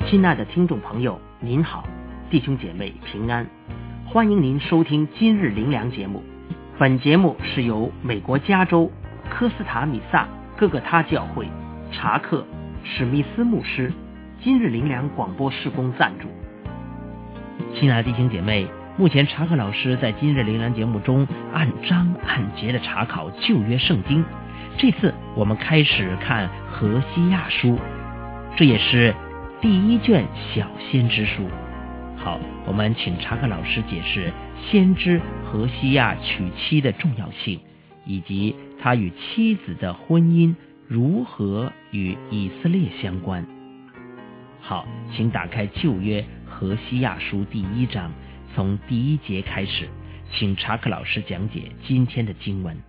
亲爱的听众朋友，您好，弟兄姐妹平安，欢迎您收听今日灵粮节目。本节目是由美国加州科斯塔米萨各个他教会查克史密斯牧师今日灵粮广播事工赞助。亲爱的弟兄姐妹，目前查克老师在今日灵粮节目中按章按节的查考旧约圣经，这次我们开始看何西亚书，这也是第一卷小先知书。好，我们请查克老师解释先知何西亚娶妻的重要性，以及他与妻子的婚姻如何与以色列相关。好，请打开旧约何西亚书第1章，从第1节开始，请查克老师讲解今天的经文。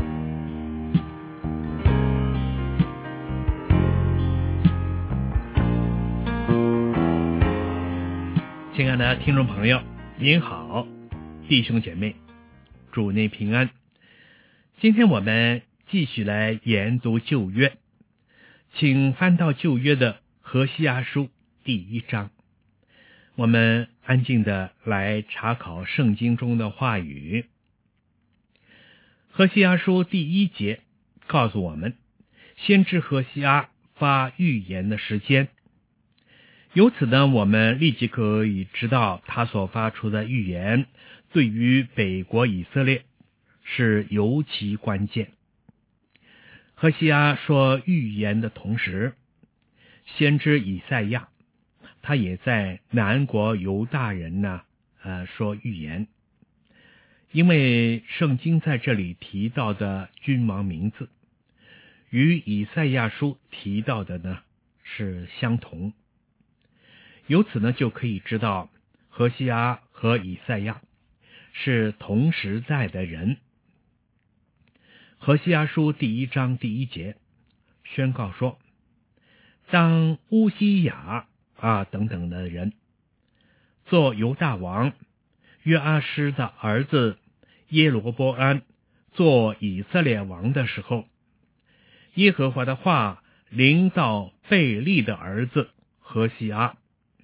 亲爱的听众朋友，您好，弟兄姐妹，主内平安。今天我们继续来研读旧约，请翻到旧约的何西阿书第1章，我们安静的来查考圣经中的话语。何西阿书第1节告诉我们，先知何西阿发预言的时间。由此呢，我们立即可以知道他所发出的预言对于北国以色列是尤其关键。何西阿说预言的同时，先知以赛亚他也在南国犹大人说预言，因为圣经在这里提到的君王名字与以赛亚书提到的呢是相同。由此呢，就可以知道何西阿和以赛亚是同时代的人。何西阿书第1章第1节宣告说，当乌西雅等等的人做犹大王，约阿施的儿子耶罗波安做以色列王的时候，耶和华的话临到贝利的儿子何西阿。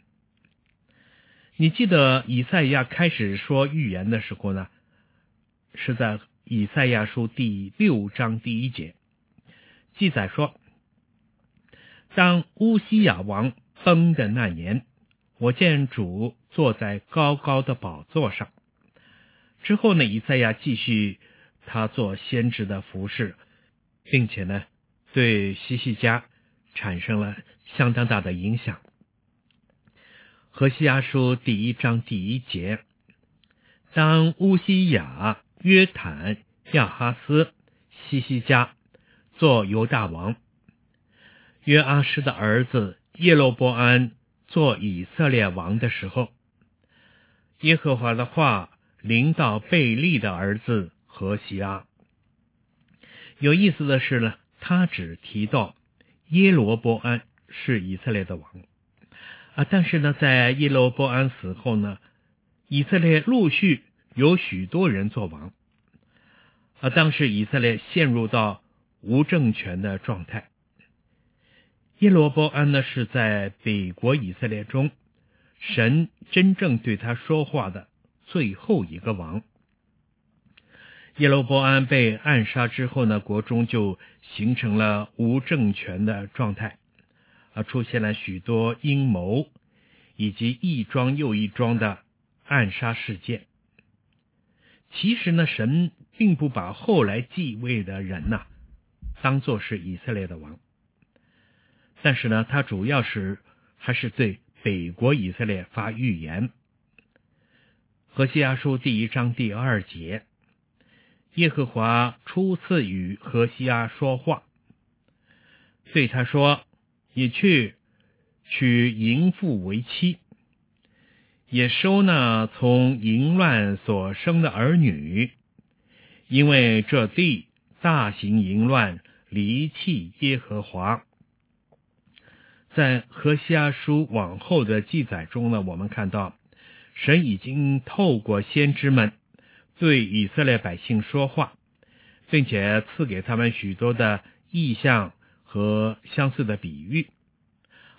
你记得以赛亚开始说预言的时候呢，是在以赛亚书第6章第1节记载说，当乌西雅王崩的那年，我见主坐在高高的宝座上。之后呢，以赛亚继续他做先知的服事，并且呢对希西家产生了相当大的影响。何西阿书第1章第1节，当乌西雅、约坦、亚哈斯、希西家做犹大王，约阿施的儿子耶罗波安做以色列王的时候，耶和华的话临到贝利的儿子何西阿。有意思的是呢，他只提到耶罗波安是以色列的王但是呢，在耶罗波安死后呢，以色列陆续有许多人做王当时以色列陷入到无政权的状态。耶罗波安呢，是在北国以色列中神真正对他说话的最后一个王。耶罗波安被暗杀之后呢，国中就形成了无政权的状态出现了许多阴谋以及一桩又一桩的暗杀事件。其实呢，神并不把后来继位的人当作是以色列的王，但是呢，他主要还是对北国以色列发预言。何西阿书第1章第2节，耶和华初次与何西阿说话，对他说，你去娶淫妇为妻，也收纳从淫乱所生的儿女，因为这地大行淫乱，离弃耶和华。在何西阿书往后的记载中呢，我们看到神已经透过先知们对以色列百姓说话，并且赐给他们许多的异象和相似的比喻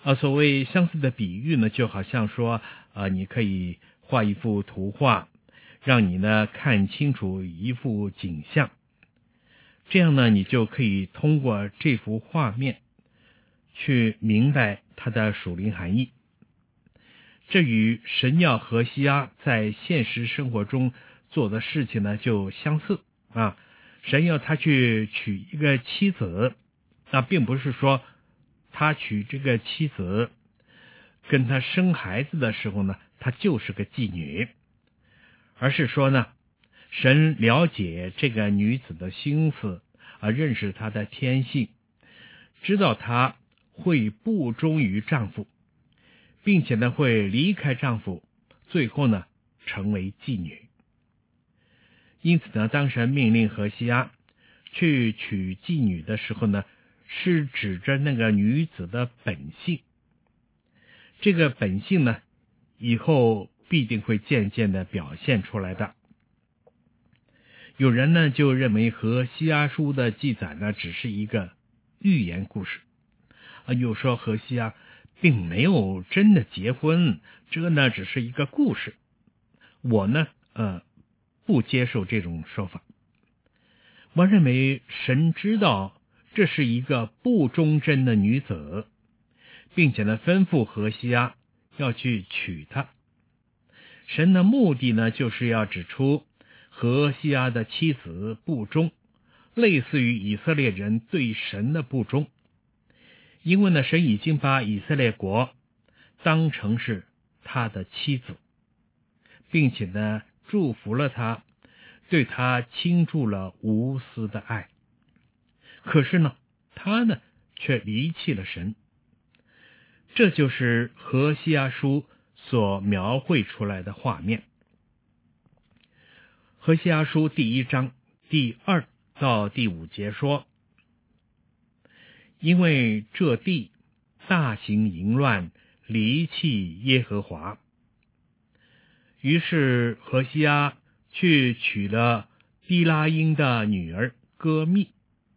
所谓相似的比喻呢，就好像说你可以画一幅图画，让你呢看清楚一幅景象，这样呢你就可以通过这幅画面去明白它的属灵含义。这与神要何西阿在现实生活中做的事情呢就相似啊。神要他去娶一个妻子，那并不是说他娶这个妻子跟他生孩子的时候呢他就是个妓女，而是说呢神了解这个女子的心思，认识她的天性，知道她会不忠于丈夫，并且呢会离开丈夫，最后呢成为妓女。因此呢，当神命令何西阿去娶妓女的时候呢，是指着那个女子的本性。这个本性呢，以后必定会渐渐的表现出来的。有人呢就认为何西阿书的记载呢只是一个寓言故事，又说何西阿并没有真的结婚，这呢只是一个故事。我呢不接受这种说法。我认为神知道这是一个不忠贞的女子，并且呢吩咐何西阿要去娶她。神的目的呢就是要指出何西阿的妻子不忠，类似于以色列人对神的不忠。因为呢神已经把以色列国当成是他的妻子，并且呢祝福了他，对他倾注了无私的爱。可是呢他呢却离弃了神。这就是何西阿书所描绘出来的画面。何西阿书第1章第2到第5节说，因为这地大行淫乱，离弃耶和华，于是何西阿去娶了低拉音的女儿歌密。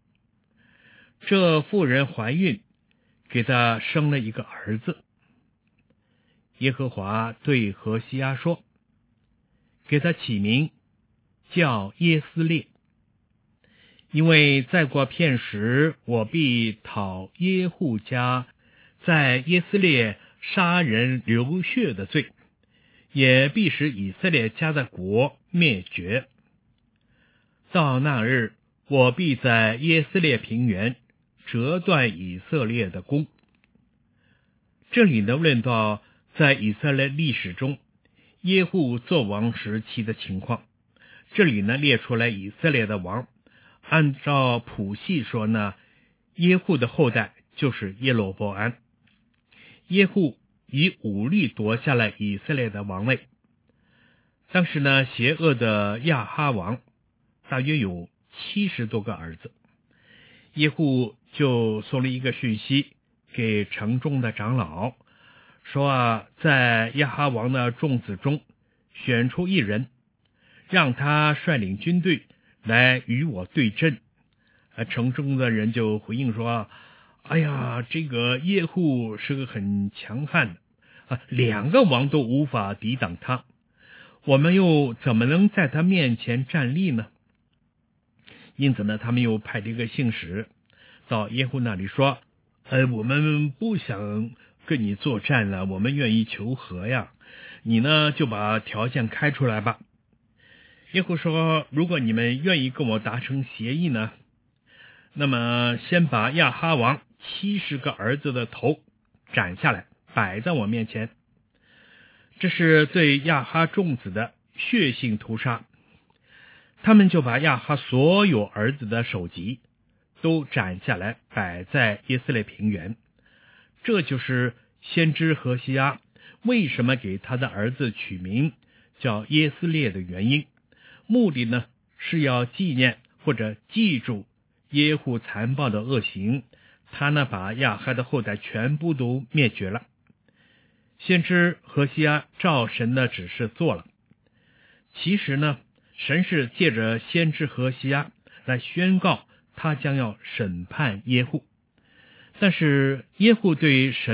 这妇人怀孕，给他生了一个儿子。耶和华对何西阿说，给他起名叫耶斯列，因为再过片时，我必讨耶户家在耶斯列杀人流血的罪，也必使以色列家的国灭绝。到那日，我必在耶斯列平原折断以色列的弓。这里呢论到在以色列历史中耶户作王时期的情况。这里呢列出来以色列的王，按照谱系说呢，耶户的后代就是耶罗波安。耶户以武力夺下了以色列的王位。当时呢邪恶的亚哈王大约有70多个儿子。耶户就送了一个讯息给城中的长老，说在亚哈王的众子中选出一人，让他率领军队来与我对阵。城中的人就回应说，哎呀，这个耶户是个很强悍的，2个王都无法抵挡他，我们又怎么能在他面前站立呢？因此呢，他们又派了一个信使到耶户那里说，我们不想跟你作战了，我们愿意求和呀，你呢就把条件开出来吧。耶户说，如果你们愿意跟我达成协议呢，那么先把亚哈王70个儿子的头斩下来，摆在我面前。这是对亚哈众子的血性屠杀。他们就把亚哈所有儿子的首级都斩下来，摆在耶斯列平原。这就是先知何西阿为什么给他的儿子取名叫耶斯列的原因。目的呢是要纪念或者记住耶户残暴的恶行，他呢把亚哈的后代全部都灭绝了。先知何西阿照神的指示做了。其实呢神是借着先知何西阿来宣告他将要审判耶户，但是耶户对神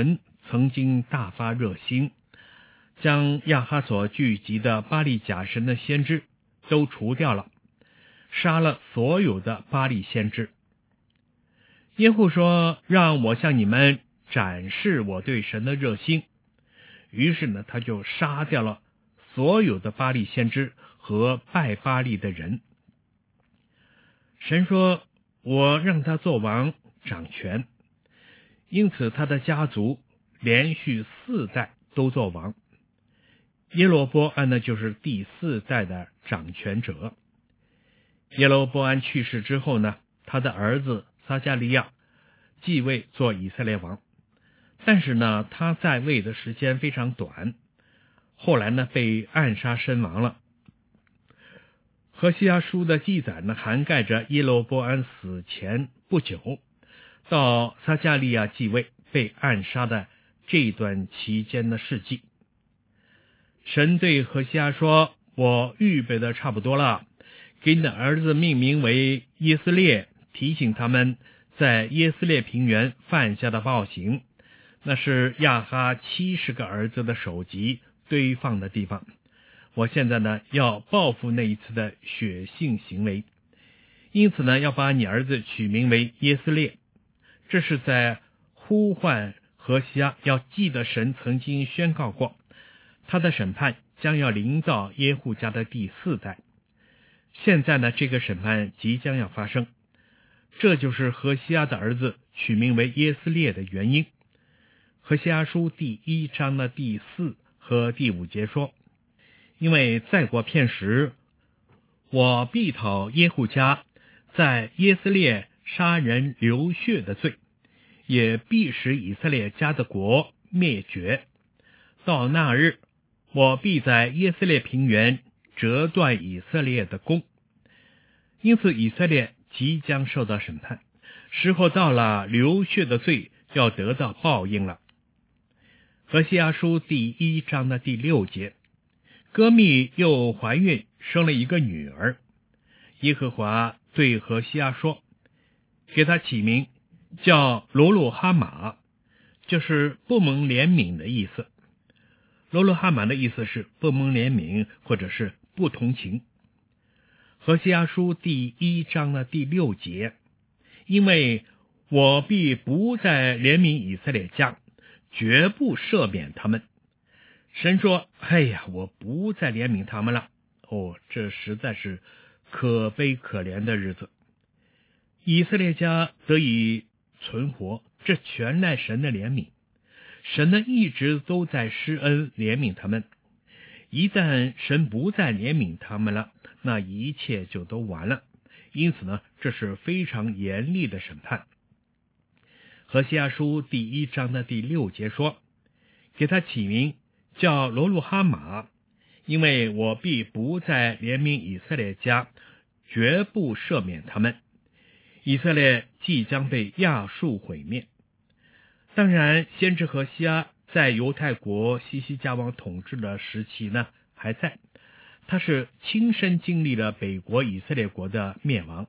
曾经大发热心，将亚哈所聚集的巴力假神的先知都除掉了，杀了所有的巴力先知。耶户说，让我向你们展示我对神的热心。于是呢，他就杀掉了所有的巴力先知和拜巴力的人。神说，我让他做王掌权，因此他的家族连续4代都做王。耶罗波安呢，就是第4代的掌权者。耶罗波安去世之后呢，他的儿子撒迦利亚继位做以色列王，但是呢，他在位的时间非常短，后来呢被暗杀身亡了。何西阿书的记载呢，涵盖着耶罗波安死前不久到撒迦利亚继位被暗杀的这段期间的事迹。神对何西阿说，我预备的差不多了，给你的儿子命名为耶斯列，提醒他们在耶斯列平原犯下的暴行，那是亚哈70个儿子的首级堆放的地方。我现在呢，要报复那一次的血性行为，因此呢，要把你儿子取名为耶斯列。这是在呼唤何西阿要记得神曾经宣告过，他的审判将要临到耶户家的第4代。现在呢，这个审判即将要发生，这就是何西阿的儿子取名为耶斯列的原因。何西阿书第1章的第4和第5节说，因为再过片时，我必讨耶户家在耶斯列杀人流血的罪，也必使以色列家的国灭绝。到那日，我必在耶斯列平原折断以色列的弓。因此以色列即将受到审判，时候到了，流血的罪要得到报应了。何西阿书第1章的第6节，歌密又怀孕生了一个女儿，耶和华对何西阿说，给他起名叫罗路哈玛，就是不蒙怜悯的意思。罗路哈玛的意思是不蒙怜悯，或者是不同情。何西阿书第1章的第6节，因为我必不再怜悯以色列家，绝不赦免他们。神说，哎呀，我不再怜悯他们了。这实在是可悲可怜的日子。以色列家得以存活，这全赖神的怜悯。神呢，一直都在施恩怜悯他们。一旦神不再怜悯他们了，那一切就都完了。因此呢，这是非常严厉的审判。何西阿书第1章的第6节说，给他起名叫罗路哈玛，因为我必不再怜悯以色列家，绝不赦免他们。以色列即将被亚述毁灭。当然，先知何西阿在犹太国西西家王统治的时期呢还在，他是亲身经历了北国以色列国的灭亡。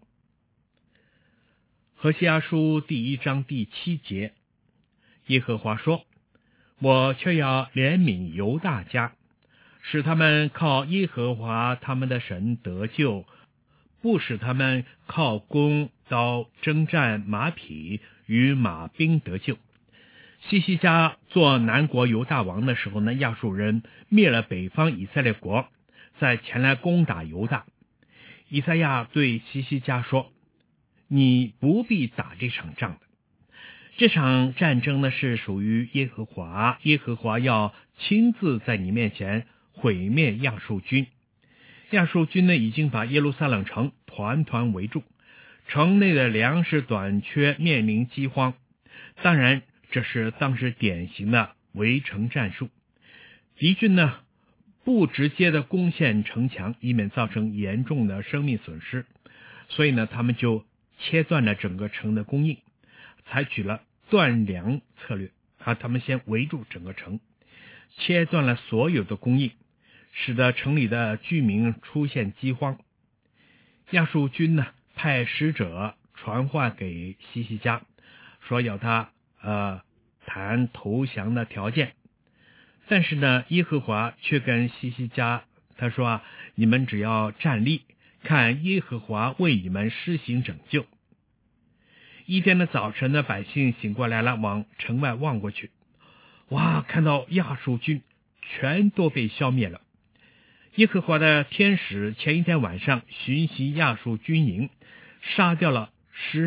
何西阿书第1章第7节，耶和华说，我却要怜悯犹大家，使他们靠耶和华他们的神得救，不使他们靠弓刀征战马匹与马兵得救。西西家做南国犹大王的时候呢，亚述人灭了北方以色列国，再前来攻打犹大。以赛亚对西西家说，你不必打这场仗的。这场战争呢是属于耶和华，耶和华要亲自在你面前毁灭亚述军。亚述军呢已经把耶路撒冷城团团围住，城内的粮食短缺，面临饥荒。当然，这是当时典型的围城战术。敌军呢不直接的攻陷城墙，以免造成严重的生命损失，所以呢他们就切断了整个城的供应，采取了断粮策略。他们先围住整个城，切断了所有的供应，使得城里的居民出现饥荒。亚述军呢派使者传话给西西家，说要他谈投降的条件。但是呢，耶和华却跟希西家他说你们只要站立，看耶和华为你们施行拯救。一天的早晨呢，百姓醒过来了，往城外望过去，哇，看到亚述军全都被消灭了。耶和华的天使前一天晚上巡袭亚述军营，杀掉了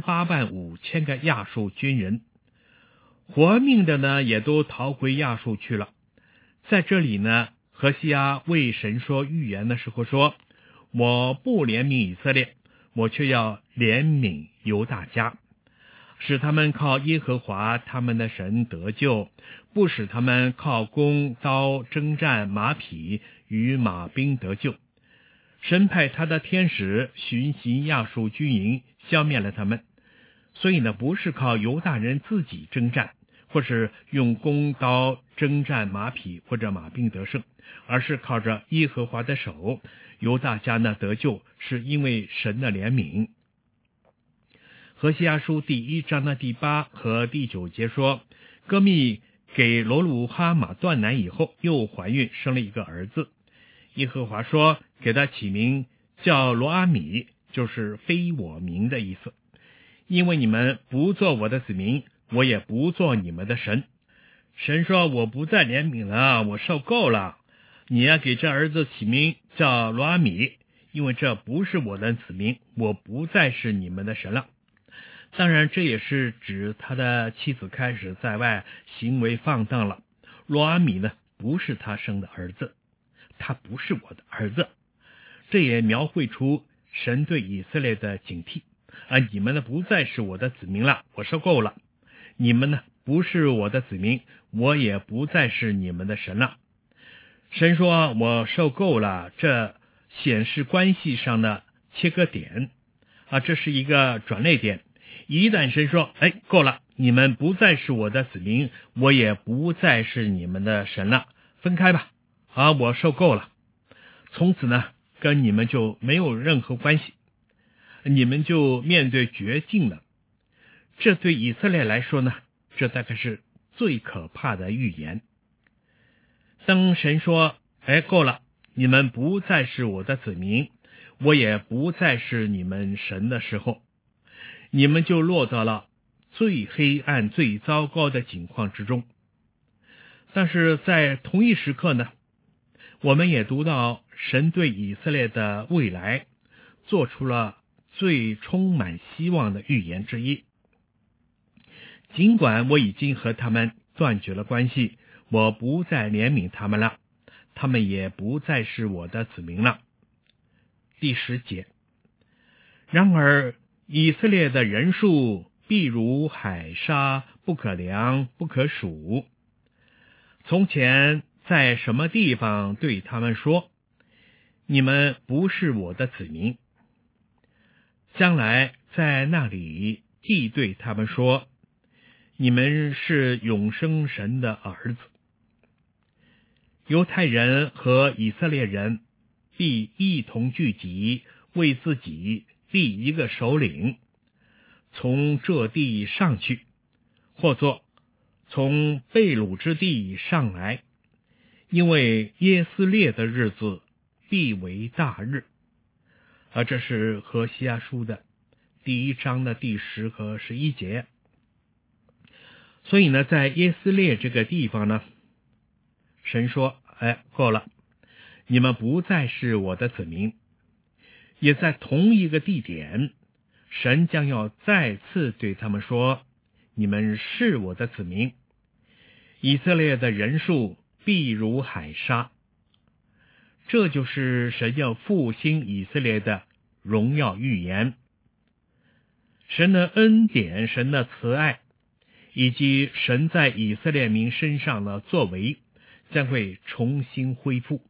185000个亚述军人，活命的呢也都逃回亚述去了。在这里呢，何西阿为神说预言的时候说，我不怜悯以色列，我却要怜悯犹大家，使他们靠耶和华他们的神得救，不使他们靠弓刀征战马匹与马兵得救。神派他的天使巡行亚述军营，消灭了他们。所以呢，不是靠犹大人自己征战，或是用弓刀征战马匹或者马兵得胜，而是靠着耶和华的手。犹大家呢得救，是因为神的怜悯。何西阿书第1章的第8和第9节说，歌密给罗鲁哈马断奶以后，又怀孕生了一个儿子。耶和华说，给他起名叫罗阿米，就是非我民的意思。因为你们不做我的子民，我也不做你们的神。神说，我不再怜悯了，我受够了。你要给这儿子起名叫罗阿米，因为这不是我的子民，我不再是你们的神了。当然，这也是指他的妻子开始在外行为放荡了。罗阿米呢，不是他生的儿子，他不是我的儿子。这也描绘出神对以色列的警惕你们呢不再是我的子民了，我受够了。你们呢不是我的子民，我也不再是你们的神了。神说，我受够了，这显示关系上的切割点这是一个转捩点。一旦神说够了，你们不再是我的子民，我也不再是你们的神了，分开吧我受够了。从此呢跟你们就没有任何关系，你们就面对绝境了。这对以色列来说呢，这大概是最可怕的预言。当神说够了，你们不再是我的子民，我也不再是你们神的时候，你们就落到了最黑暗最糟糕的境况之中。但是在同一时刻呢，我们也读到神对以色列的未来做出了最充满希望的预言之一。尽管我已经和他们断绝了关系，我不再怜悯他们了，他们也不再是我的子民了。第10节，然而以色列的人数必如海沙，不可量不可数。从前在什么地方对他们说，你们不是我的子民，将来在那里既对他们说，你们是永生神的儿子。犹太人和以色列人必一同聚集，为自己立一个首领，从这地上去，或作从被掳之地上来，因为耶斯列的日子必为大日。这是何西阿书的第1章的第10和11节。所以呢，在耶斯列这个地方呢，神说够了，你们不再是我的子民。也在同一个地点，神将要再次对他们说，你们是我的子民。以色列的人数必如海沙。这就是神要复兴以色列的荣耀预言。神的恩典，神的慈爱，以及神在以色列民身上的作为，将会重新恢复。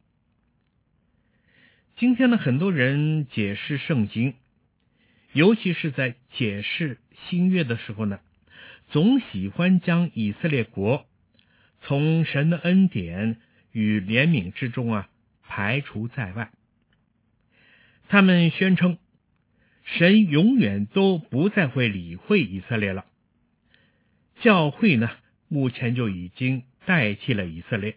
今天的很多人解释圣经，尤其是在解释新约的时候呢，总喜欢将以色列国从神的恩典与怜悯之中排除在外。他们宣称神永远都不再会理会以色列了，教会呢目前就已经代替了以色列。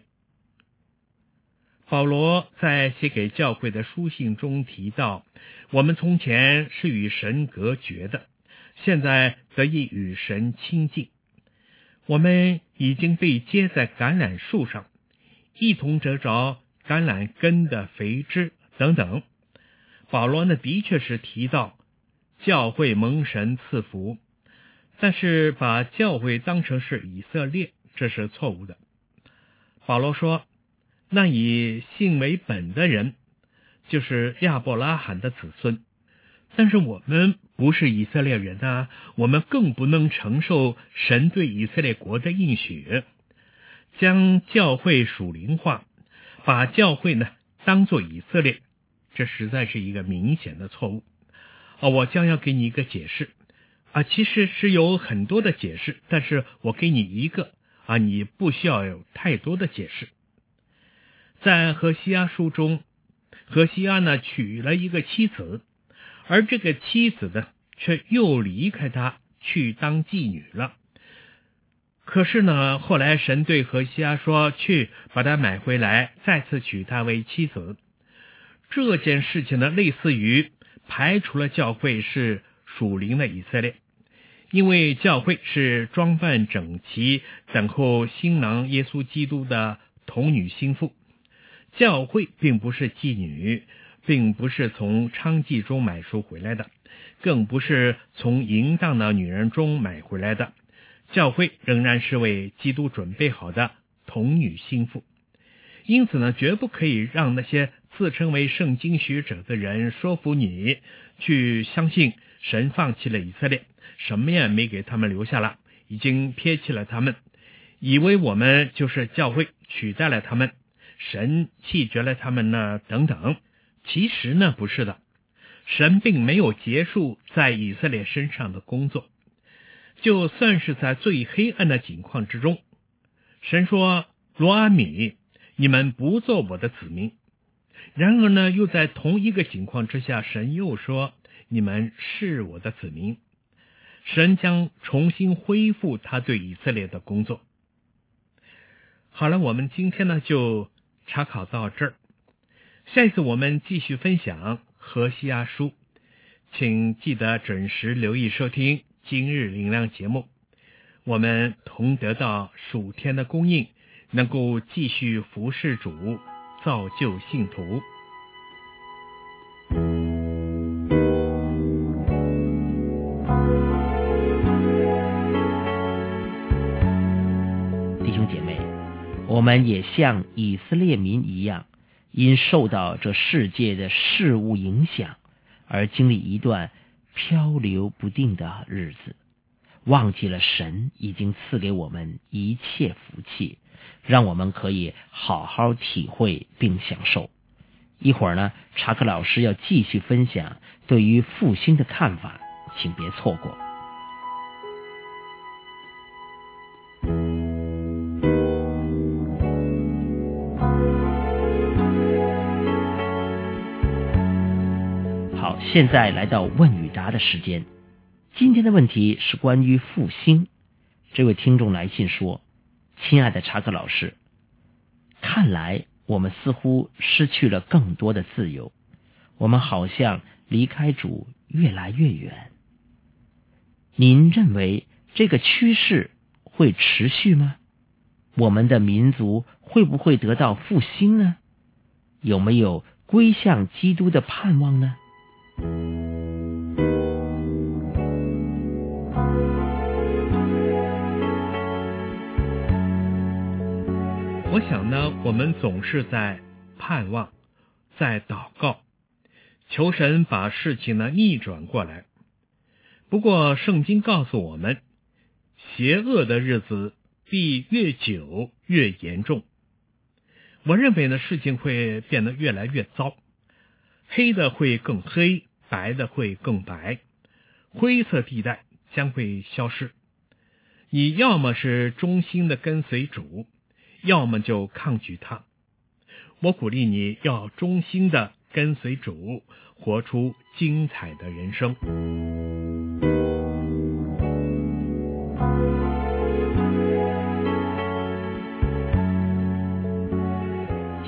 保罗在写给教会的书信中提到，我们从前是与神隔绝的，现在得以与神亲近。我们已经被接在橄榄树上，一同得着橄榄根的肥枝等等。保罗呢，的确是提到教会蒙神赐福，但是把教会当成是以色列，这是错误的。保罗说，那以信为本的人就是亚伯拉罕的子孙，但是我们不是以色列人啊，我们更不能承受神对以色列国的应许。将教会属灵化，把教会呢当作以色列，这实在是一个明显的错误。我将要给你一个解释其实是有很多的解释，但是我给你一个你不需要有太多的解释。在何西阿书中，何西阿呢娶了一个妻子，而这个妻子呢却又离开他去当妓女了。可是呢，后来神对何西阿说，去把她买回来，再次娶她为妻子。这件事情呢，类似于排除了教会是属灵的以色列，因为教会是装扮整齐，等候新郎耶稣基督的童女心腹。教会并不是妓女，并不是从娼妓中买赎回来的，更不是从淫荡的女人中买回来的。教会仍然是为基督准备好的童女心腹。因此呢，绝不可以让那些自称为圣经学者的人说服你去相信神放弃了以色列，什么也没给他们留下了，已经撇弃了他们，以为我们就是教会取代了他们，神弃绝了他们呢等等。其实呢，不是的，神并没有结束在以色列身上的工作。就算是在最黑暗的境况之中，神说，罗阿米，你们不做我的子民。然而呢，又在同一个情况之下，神又说，你们是我的子民。神将重新恢复他对以色列的工作。好了，我们今天呢就查考到这儿，下一次我们继续分享何西阿书，请记得准时留意收听今日灵粮节目，我们同得到属天的供应，能够继续服侍主，造就信徒。 弟兄姐妹，我们也像以色列民一样，因受到这世界的事物影响，而经历一段漂流不定的日子，忘记了神已经赐给我们一切福气，让我们可以好好体会并享受。一会儿呢，查克老师要继续分享对于复兴的看法，请别错过。好，现在来到问与答的时间。今天的问题是关于复兴。这位听众来信说，亲爱的查克老师，看来我们似乎失去了更多的自由，我们好像离开主越来越远。您认为这个趋势会持续吗？我们的民族会不会得到复兴呢？有没有归向基督的盼望呢？ 我想呢，我们总是在盼望，在祷告，求神把事情呢逆转过来。不过圣经告诉我们，邪恶的日子必越久越严重。我认为呢，事情会变得越来越糟，黑的会更黑，白的会更白，灰色地带将会消失。你要么是忠心的跟随主，要么就抗拒他。我鼓励你要忠心的跟随主，活出精彩的人生。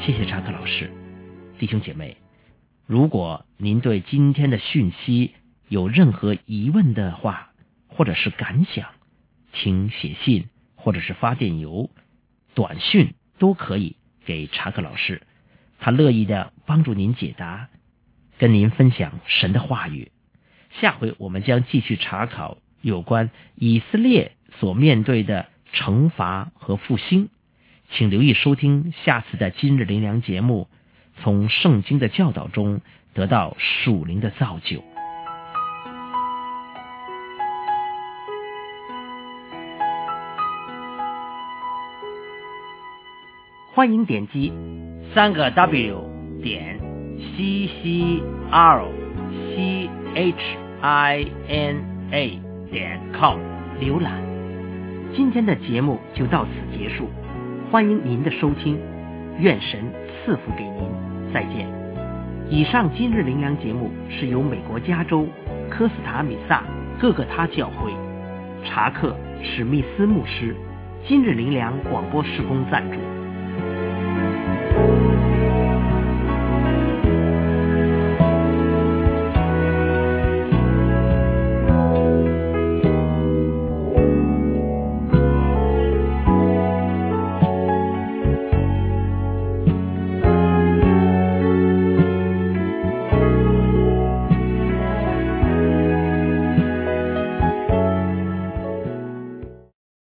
谢谢查克老师。弟兄姐妹，如果您对今天的讯息有任何疑问的话，或者是感想，请写信或者是发电邮、短讯都可以给查克老师，他乐意的帮助您解答，跟您分享神的话语。下回我们将继续查考有关以色列所面对的惩罚和复兴，请留意收听下次的今日灵粮节目，从圣经的教导中得到属灵的造就。欢迎点击3个 W 点CCROCHINA.com 浏览。今天的节目就到此结束，欢迎您的收听，愿神赐福给您，再见。以上今日灵粮节目是由美国加州科斯塔米萨各个他教会查克史密斯牧师今日灵粮广播事工赞助。